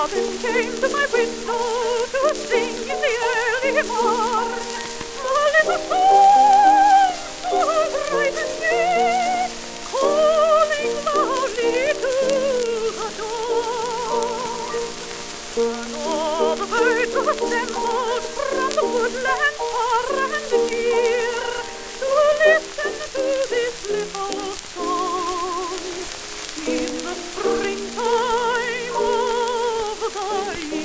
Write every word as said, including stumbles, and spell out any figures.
robin came to my window to sing in the early morn a little song so bright and gay, calling loudly to the dawn. And all the birds assembled from the woodland far and near to listen to this little song in the springtime of the year.